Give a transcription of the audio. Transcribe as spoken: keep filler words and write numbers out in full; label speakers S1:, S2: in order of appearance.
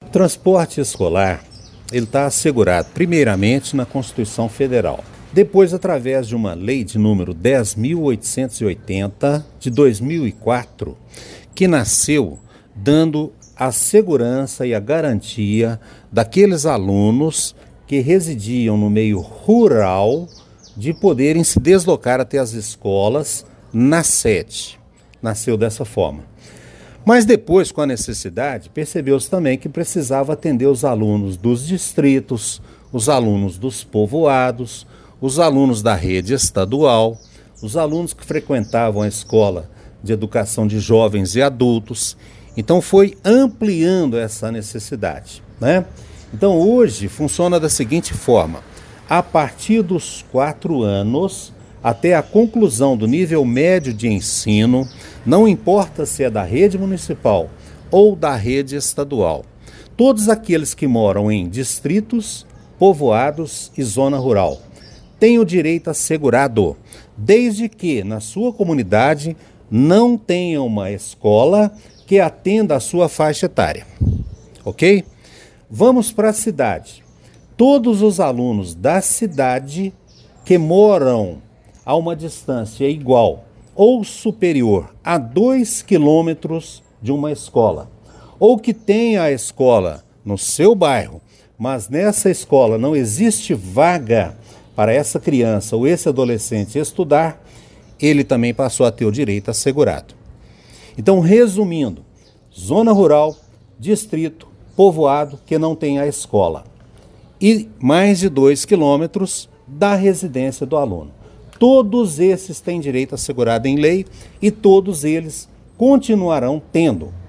S1: transporte escolar, ele está assegurado primeiramente na Constituição Federal. Depois, através de uma lei de número dez mil oitocentos e oitenta, de dois mil e quatro, que nasceu dando a segurança e a garantia daqueles alunos que residiam no meio rural de poderem se deslocar até as escolas na sede. Nasceu dessa forma. Mas depois, com a necessidade, percebeu-se também que precisava atender os alunos dos distritos, os alunos dos povoados, os alunos da rede estadual, os alunos que frequentavam a escola de educação de jovens e adultos. Então foi ampliando essa necessidade, né? Então hoje funciona da seguinte forma: a partir dos quatro anos até a conclusão do nível médio de ensino, não importa se é da rede municipal ou da rede estadual, todos aqueles que moram em distritos, povoados e zona rural têm o direito assegurado, desde que na sua comunidade não tenha uma escola que atenda a sua faixa etária. Ok? Vamos para a cidade. Todos os alunos da cidade que moram a uma distância igual ou superior a dois quilômetros de uma escola, ou que tenha a escola no seu bairro, mas nessa escola não existe vaga para essa criança ou esse adolescente estudar, ele também passou a ter o direito assegurado. Então, resumindo, zona rural, distrito, povoado que não tem a escola e mais de dois quilômetros da residência do aluno. Todos esses têm direito assegurado em lei e todos eles continuarão tendo.